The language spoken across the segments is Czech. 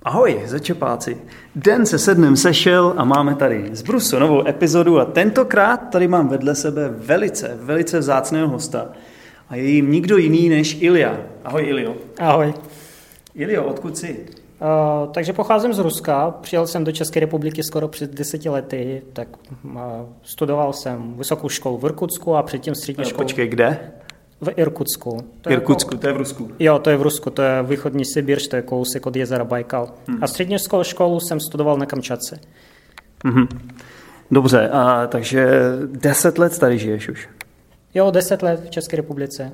Ahoj, začepáci. Den se sednem sešel a máme tady z Brusu novou epizodu a tentokrát tady mám vedle sebe velice vzácného hosta. A je jim nikdo jiný než Ilja. Ahoj, Iljo. Ahoj. Iljo, odkud jsi? Takže pocházím z Ruska, přijel jsem do České republiky skoro před 10 lety, tak studoval jsem vysokou školu v Irkutsku a předtím střední školu. Počkej, kde? V Irkutsku. To je v Rusku. Jo, to je v Rusku, to je východní Sibir, to je kousek od jezera Bajkal. A střední školu jsem studoval na Kamčatce. Dobře, takže 10 let tady žiješ už. Jo, 10 let v České republice.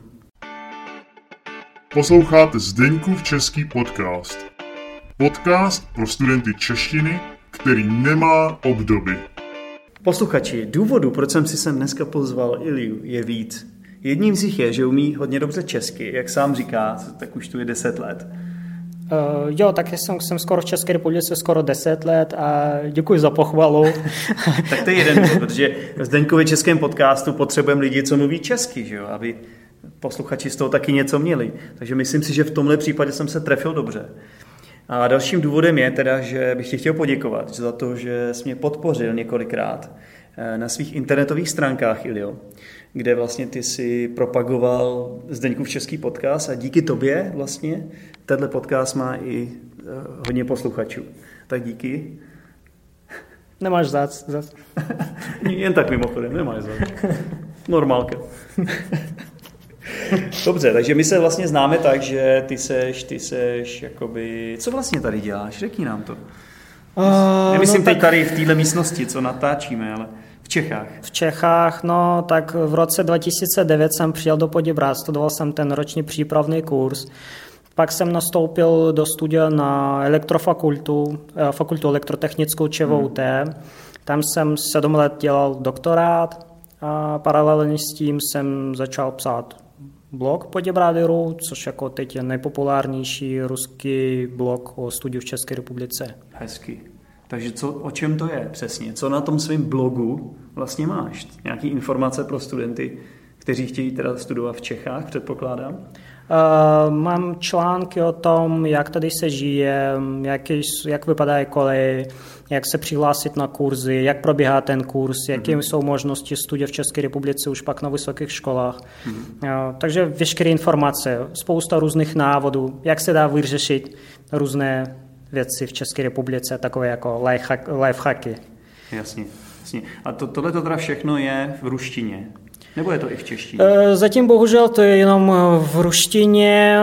Posloucháte Zdeňkův český podcast. Podcast pro studenty češtiny, který nemá obdoby. Posluchači, důvodu, proč jsem si sem dneska pozval Ilju, je víc. Jedním z nich je, že umí hodně dobře česky, jak sám říká, tak už tu je 10 let. Jo, tak jsem skoro v České republice skoro 10 let a děkuji za pochvalu. Tak to je jeden důvod, protože v Zdeňkově českém podcastu potřebujeme lidi, co mluví česky, že jo, aby posluchači z toho taky něco měli. Takže myslím si, že v tomhle případě jsem se trefil dobře. A dalším důvodem je teda, že bych ti chtěl poděkovat za to, že jsi mě podpořil několikrát na svých internetových stránkách, Iljo, kde vlastně ty si propagoval Zdeňkův český podcast a díky tobě vlastně tenhle podcast má i hodně posluchačů. Tak díky. Nemáš zac. Jen tak mimochodem, nemáš zac. Normálka. Dobře, takže my se vlastně známe tak, že ty seš jakoby... Co vlastně tady děláš? Řekni nám to. Nemyslím teď tady v téhle místnosti, co natáčíme, ale v Čechách. V Čechách, no tak v roce 2009 jsem přijel do Poděbrad, studoval jsem ten roční přípravný kurz. Pak jsem nastoupil do studia na elektrofakultu, fakultu elektrotechnickou ČVUT. Tam jsem 7 let dělal doktorát a paralelně s tím jsem začal psát blog Poděbradiru, což jako teď je nejpopulárnější ruský blog o studiu v České republice. Hezky. Takže o čem to je přesně? Co na tom svém blogu vlastně máš? Nějaké informace pro studenty, kteří chtějí teda studovat v Čechách, předpokládám? Mám články o tom, jak tady se žije, jak vypadají koleje, jak se přihlásit na kurzy, jak probíhá ten kurz, jaké jsou možnosti studia v České republice už pak na vysokých školách. Takže veškeré informace, spousta různých návodů, jak se dá vyřešit různé věci v České republice, takové jako lifehacky. Jasně. A tohle teda všechno je v ruštině? Nebo je to i v češtině? Zatím bohužel to je jenom v ruštině.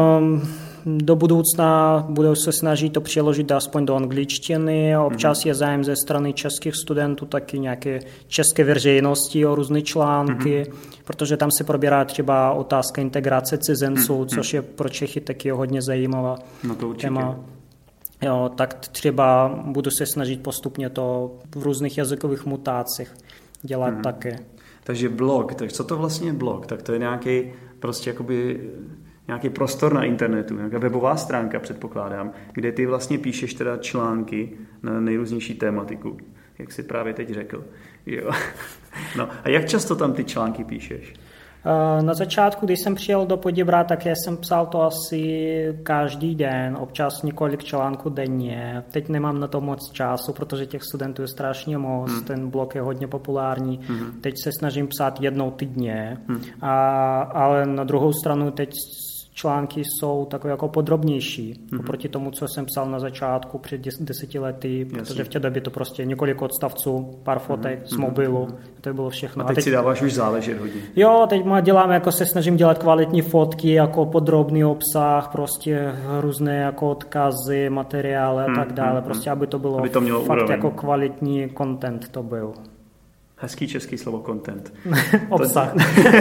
Do budoucna budu se snažit to přeložit aspoň do angličtiny. Občas je zájem ze strany českých studentů taky nějaké české veřejnosti o různé články, protože tam se probírá třeba otázka integrace cizinců, což je pro Čechy taky hodně zajímavá téma. Jo, tak třeba budu se snažit postupně to v různých jazykových mutácích dělat taky. Takže blog, tak co to vlastně je blog? Tak to je nějaký prostě jakoby nějaký prostor na internetu, nějaká webová stránka, předpokládám, kde ty vlastně píšeš teda články na nejrůznější tématiku, jak jsi právě teď řekl. Jo. No, a jak často tam ty články píšeš? Na začátku, když jsem přijel do Poděbrad, tak já jsem psal to asi každý den, občas několik článků denně. Teď nemám na to moc času, protože těch studentů je strašně moc, ten blog je hodně populární. Teď se snažím psát jednou týdně, ale na druhou stranu teď články jsou takové jako podrobnější oproti tomu, co jsem psal na začátku před 10 lety, protože v té době to prostě několik odstavců, pár fotek z mobilu, to bylo všechno. A teď si dáváš už záležet hodně. Jo, teď dělám, jako se snažím dělat kvalitní fotky, jako podrobný obsah, prostě různé jako odkazy, materiály a tak dále, prostě aby to bylo fakt úroveň. Jako kvalitní content to byl. Hezký český slovo content. Obsah.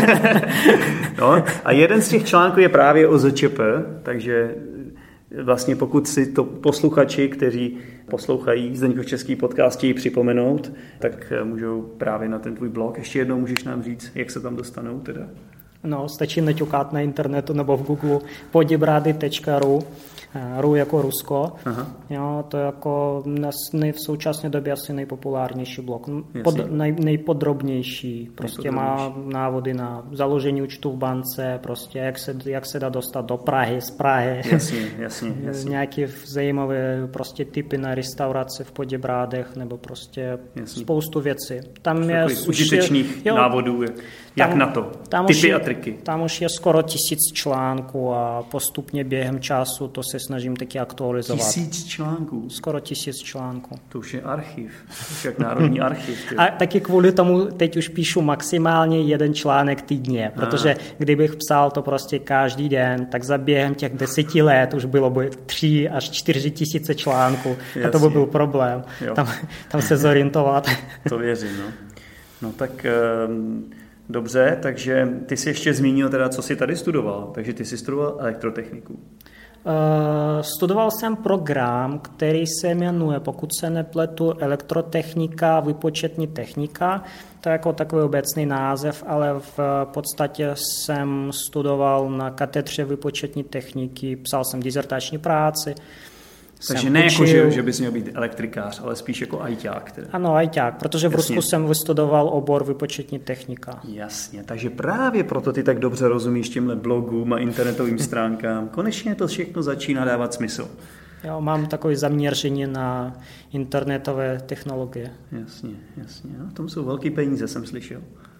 No, a jeden z těch článků je právě o ZČP, takže vlastně pokud si to posluchači, kteří poslouchají Zdeňkův český podcast, chtějí připomenout, tak můžou právě na ten tvůj blog. Ještě jednou můžeš nám říct, jak se tam dostanou teda? No, stačí naťukat na internetu nebo v Google poděbrady.ru, RU jako Rusko. Jo, to je jako v současné době asi nejpopulárnější blog. Nejpodrobnější. Prostě má návody na založení účtu v bance, prostě jak se dá dostat do Prahy, z Prahy. Jasně. Nějaké zajímavé prostě typy na restaurace v Poděbrádech nebo prostě spoustu věcí. Tam je užitečných návodů, jak na to. Typy a triky. Tam už je skoro 1000 článků a postupně během času to se snažím taky aktualizovat. 1000 článků? Skoro 1000 článků. To už je archiv. To už je jak národní archiv. A taky kvůli tomu teď už píšu maximálně 1 článek týdně, protože kdybych psal to prostě každý den, tak za během těch 10 let už bylo by 3 až 4 tisíce článků. Jasně. A to by byl problém. Tam se zorientovat. To věřím, no. No tak... Dobře, takže ty jsi ještě zmínil teda, co jsi tady studoval. Takže ty jsi studoval elektrotechniku. Studoval jsem program, který se jmenuje, pokud se nepletu, elektrotechnika, výpočetní technika. To je jako takový obecný název, ale v podstatě jsem studoval na katedře výpočetní techniky, psal jsem dizertační práci. Takže ne jako, že bys měl být elektrikář, ale spíš jako ajťák. Ano, ajťák, protože v Rusku jsem vystudoval obor výpočetní technika. Jasně, takže právě proto ty tak dobře rozumíš těmhle blogům a internetovým stránkám. Konečně to všechno začíná dávat smysl. Jo, mám takové zaměření na internetové technologie. Jasně. No, v tom jsou velký peníze, jsem slyšel.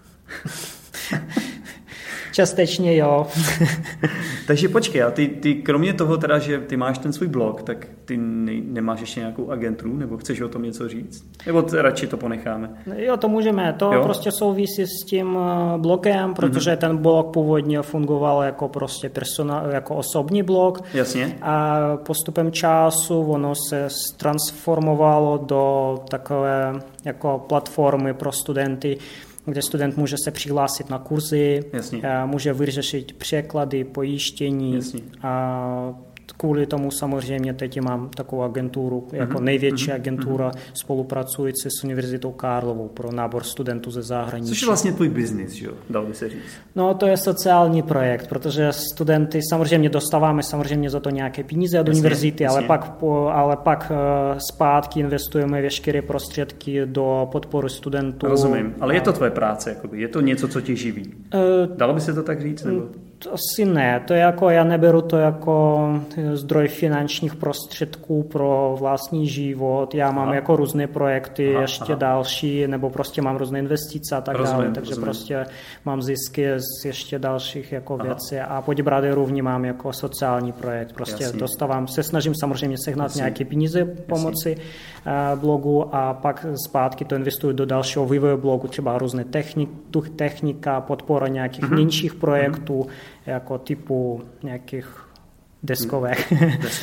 Částečně jo. Takže počkej, a ty kromě toho teda, že ty máš ten svůj blog, tak ty nemáš ještě nějakou agenturu, nebo chceš o tom něco říct? Nebo radši to ponecháme? Jo, to můžeme. To prostě souvisí s tím blogem, protože ten blog původně fungoval jako prostě jako osobní blog. Jasně. A postupem času ono se transformovalo do takové jako platformy pro studenty, kde student může se přihlásit na kurzy, může vyřešit překlady, pojištění. A kvůli tomu samozřejmě teď mám takovou agenturu, jako největší agentura spolupracující s Univerzitou Karlovou pro nábor studentů ze zahraničí. Což je vlastně tvůj biznis, jo? Dal by se říct. No, to je sociální projekt, protože studenty samozřejmě dostáváme samozřejmě za to nějaké peníze od univerzity, ale pak zpátky investujeme veškeré prostředky do podpory studentů. Rozumím, ale je to tvoje práce, jakoby. Je to něco, co tě živí? Dalo by se to tak říct? Nebo? Asi ne, to je jako, já neberu to jako zdroj finančních prostředků pro vlastní život, já mám jako různé projekty, ještě další, nebo prostě mám různé investice a tak dále, takže prostě mám zisky z ještě dalších jako věcí a Poděbrady vnímám jako sociální projekt, prostě se snažím samozřejmě sehnat nějaké peníze pomoci blogu a pak zpátky to investuju do dalšího vývoje blogu, třeba různé technika, podpora nějakých menších projektů, jako typu nějakých deskovek.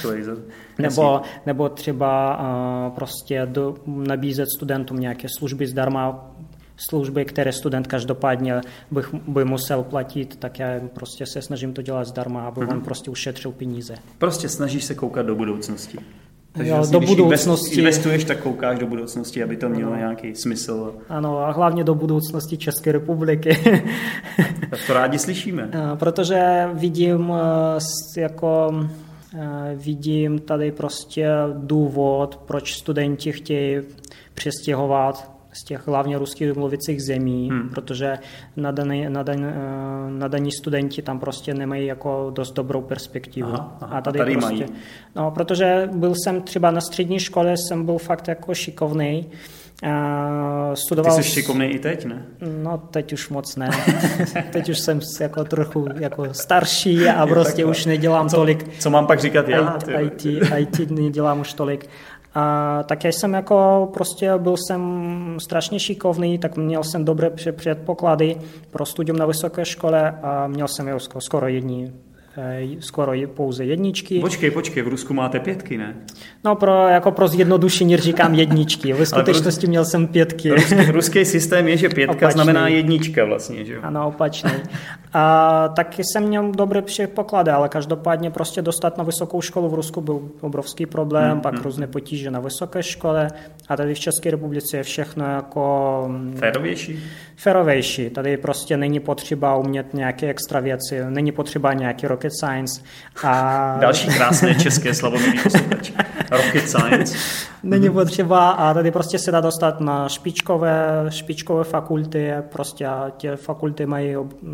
nebo třeba prostě nabízet studentům nějaké služby zdarma, služby, které student každopádně by musel platit, tak já prostě se snažím to dělat zdarma, aby on prostě ušetřil peníze. Prostě snažíš se koukat do budoucnosti. Takže do budoucnosti. Investuješ, tak koukáš do budoucnosti, aby to mělo nějaký smysl. Ano, a hlavně do budoucnosti České republiky. Tak to rádi slyšíme. Protože vidím tady prostě důvod, proč studenti chtějí přestěhovat z těch hlavně ruských mluvících zemí, protože nadaní studenti tam prostě nemají jako dost dobrou perspektivu. A tady prostě, mají. No, protože byl jsem třeba na střední škole, jsem byl fakt jako šikovnej. Ty jsi šikovnej i teď, ne? No, teď už moc ne. Teď už jsem jako trochu jako starší a prostě už nedělám tolik. Co mám pak říkat já? IT nedělám už tolik. Tak já jsem jako prostě byl jsem strašně šikovný, tak měl jsem dobré předpoklady pro studium na vysoké škole a měl jsem skoro jedni skoro pouze jedničky. Počkej, v Rusku máte 5, ne? No pro zjednodušení říkám jedničky. Ve skutečnosti měl jsem 5. Ruský systém je, že 5 znamená jednička vlastně, že jo? Ano, opačný. A taky jsem měl dobré předpoklady, ale každopádně prostě dostat na vysokou školu v Rusku byl obrovský problém, pak různé potíže na vysoké škole a tady v České republice je všechno jako... Férovější. Tady prostě není potřeba umět nějaké extra věci, není potřeba nějaký rocket science. A... Další krásné české slovo, milí posluchači. Rocket science. Není potřeba a tady prostě se dá dostat na špičkové fakulty, prostě a ty fakulty mají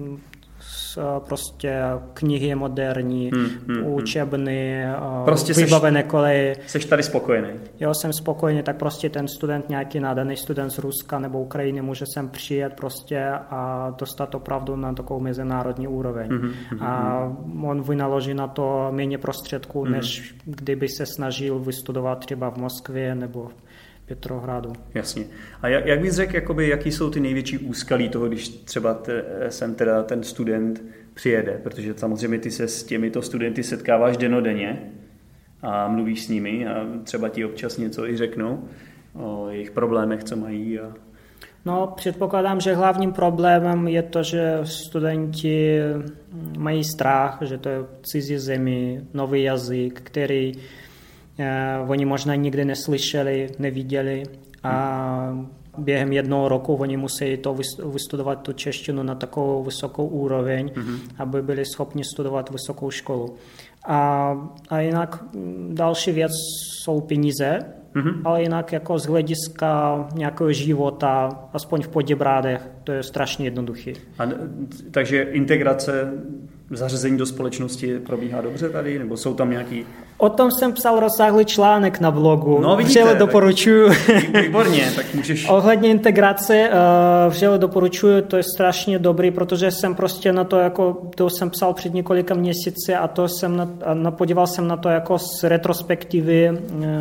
prostě knihy moderní, učebny, prostě vybavené koleje. Seš tady spokojený? Jo, jsem spokojený, tak prostě ten student, nějaký nadaný student z Ruska nebo Ukrajiny může sem přijet prostě a dostat opravdu na takovou mezinárodní úroveň. A on vynaloží na to méně prostředků, než kdyby se snažil vystudovat třeba v Moskvě nebo Petrohradu. Jasně. A jak bys řekl, jakoby, jaký jsou ty největší úskalí toho, když třeba sem teda ten student přijede? Protože samozřejmě ty se s těmito studenty setkáváš dennodenně a mluvíš s nimi a třeba ti občas něco i řeknou o jejich problémech, co mají. No, předpokládám, že hlavním problémem je to, že studenti mají strach, že to je cizí zemi, nový jazyk, který oni možná nikdy neslyšeli, neviděli a během 1 roku oni musí to vystudovat tu češtinu na takovou vysokou úroveň, aby byli schopni studovat vysokou školu. A jinak další věc jsou peníze, ale jinak jako z hlediska nějakého života, aspoň v Poděbradech, to je strašně jednoduchý. Takže integrace, zařazení do společnosti probíhá dobře tady, nebo jsou tam nějaký... O tom jsem psal rozsáhlý článek na blogu. No vidíte, vřele doporučuji. Výborně, tak můžeš... Ohledně integrace vřele doporučuji, to je strašně dobrý, protože jsem prostě na to jako, to jsem psal před několika měsíci a to jsem podíval jsem na to jako z retrospektivy,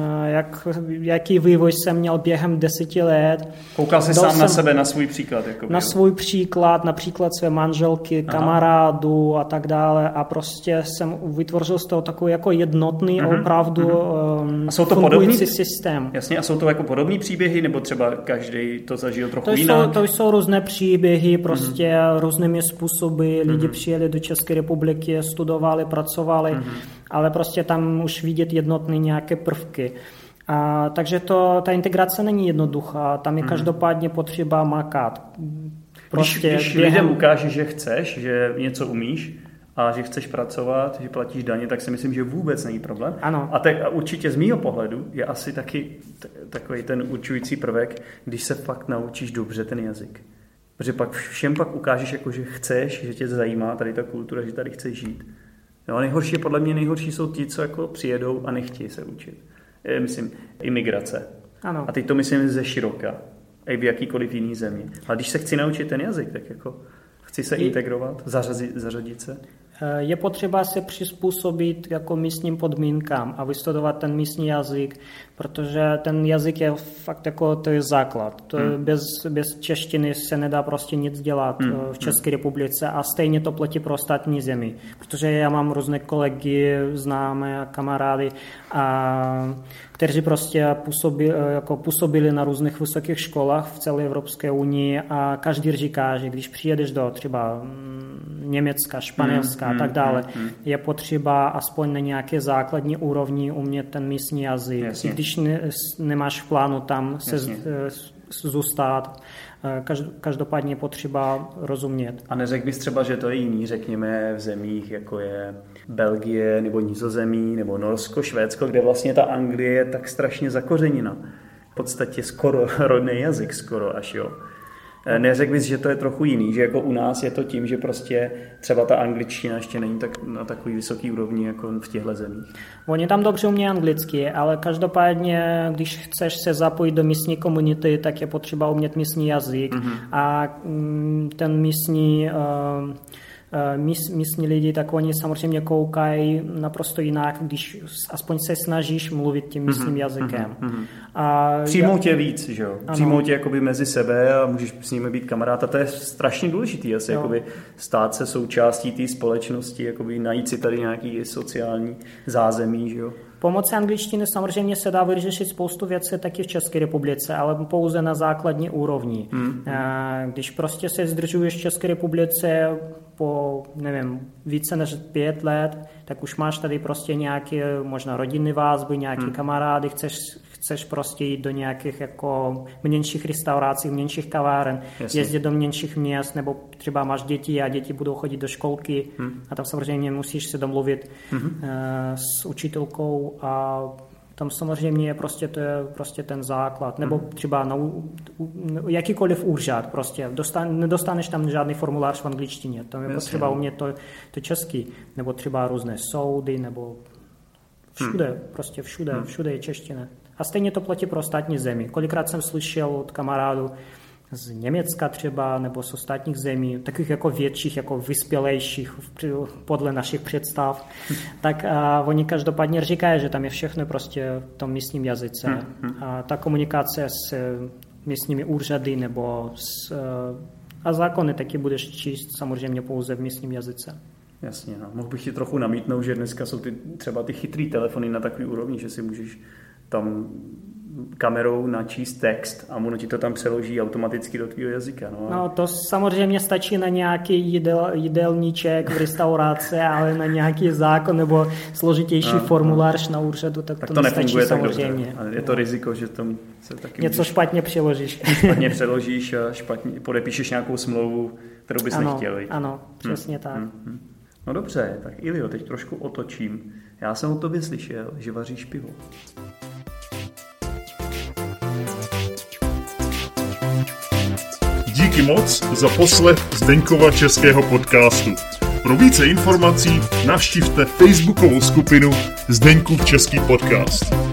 jaký vývoj jsem měl během 10 let. Koukal jsi sám na sebe, na svůj příklad? Na svůj příklad, například své manželky, kamarádů a tak dále a prostě jsem vytvořil z toho takový jako jednotný opravdu fungující systém. Jasně, a jsou to jako podobné příběhy, nebo třeba každý to zažil trochu jinak? To jsou různé příběhy, prostě různými způsoby. Lidi přijeli do České republiky, studovali, pracovali, ale prostě tam už vidět jednotné nějaké prvky. Takže ta integrace není jednoduchá, tam je každopádně potřeba makat. Prostě když lidem ukážeš, že chceš, že něco umíš, a že chceš pracovat, že platíš daně, tak si myslím, že vůbec není problém. Ano. A určitě z mýho pohledu je asi taky takový ten určující prvek, když se fakt naučíš dobře ten jazyk. Protože pak všem pak ukážeš, jako, že chceš, že tě zajímá tady ta kultura, že tady chceš žít. No a podle mě nejhorší jsou ti, co jako přijedou a nechtějí se učit. Myslím, imigrace. Ano. A teď to myslím ze široka. I v jakýkoliv jiný zemi. Ale když se chci naučit ten jazyk, tak jako chci se integrovat, zařadit se. Je potřeba se přizpůsobit jako místním podmínkám a vystudovat ten místní jazyk, protože ten jazyk je fakt jako to je základ. To je bez češtiny se nedá prostě nic dělat v České republice a stejně to platí pro ostatní zemi, protože já mám různé kolegy, známé kamarády, kteří prostě působili na různých vysokých školách v celé Evropské unii a každý říká, že když přijedeš do třeba Německa, Španělska a tak dále, je potřeba aspoň na nějaké základní úrovni umět ten místní jazyk. I když nemáš v plánu tam se zůstat, každopádně je potřeba rozumět. A neřekl bys třeba, že to je jiný, řekněme, v zemích, jako je Belgie nebo Nizozemí nebo Norsko, Švédsko, kde vlastně ta Anglie je tak strašně zakořeněna. V podstatě skoro rodný jazyk, skoro až jo. Neřekl bys, že to je trochu jiný, že jako u nás je to tím, že prostě třeba ta angličtina ještě není tak na takový vysoký úrovni jako v těchto zemích. Oni tam dobře umějí anglicky, ale každopádně, když chceš se zapojit do místní komunity, tak je potřeba umět místní jazyk a ten místní místní lidi, tak oni samozřejmě koukají naprosto jinak, když aspoň se snažíš mluvit tím místním jazykem. A přijmou tě víc, že jo? Přijmou tě jakoby mezi sebe a můžeš s nimi být kamarád. A to je strašně důležitý, asi jakoby stát se součástí té společnosti, jakoby najít si tady nějaký sociální zázemí, že jo? Pomocí angličtiny samozřejmě se dá vyřešit spoustu věcí taky v České republice, ale pouze na základní úrovni. Když prostě se zdržuješ v České republice po, nevím, více než 5 let, tak už máš tady prostě nějaké možná rodinné vazby, nějaké kamarády, chceš prostě jít do nějakých jako menších restaurací, menších kaváren, jezdit do menších měst, nebo třeba máš děti a děti budou chodit do školky a tam samozřejmě musíš se domluvit s učitelkou a tam samozřejmě je prostě ten základ. Nebo třeba na jakýkoliv úřad prostě. Nedostaneš tam žádný formulář v angličtině. To je potřeba umět to česky. Nebo třeba různé soudy, nebo všude, prostě všude je čeština. A stejně to platí pro ostatní zemi. Kolikrát jsem slyšel od kamarádů z Německa třeba, nebo z ostatních zemí, takových jako větších, jako vyspělejších podle našich představ, tak oni každopádně říkají, že tam je všechno prostě v tom místním jazyce. A ta komunikace s místními úřady nebo a zákony taky budeš číst samozřejmě pouze v místním jazyce. Jasně, no. Mohl bych ti trochu namítnout, že dneska jsou třeba ty chytrý telefony na takový úrovni, že si můžeš tam kamerou načíst text a ono ti to tam přeloží automaticky do tvýho jazyka. No to samozřejmě stačí na nějaký jídelníček v restauraci, ale na nějaký zákon nebo složitější formulář na úřadu, tak to nestačí samozřejmě. Tak dobře. Je to riziko, že tam se taky něco špatně přeložíš. Špatně přeložíš a špatně podepíšeš nějakou smlouvu, kterou bys nechtěl. Ano, přesně tak. No dobře, tak Iljo, teď trošku otočím. Já jsem o tobě slyšel, že vaříš pivo. Díky moc za poslech Zdeňkova českého podcastu. Pro více informací navštivte facebookovou skupinu Zdeňkův český podcast.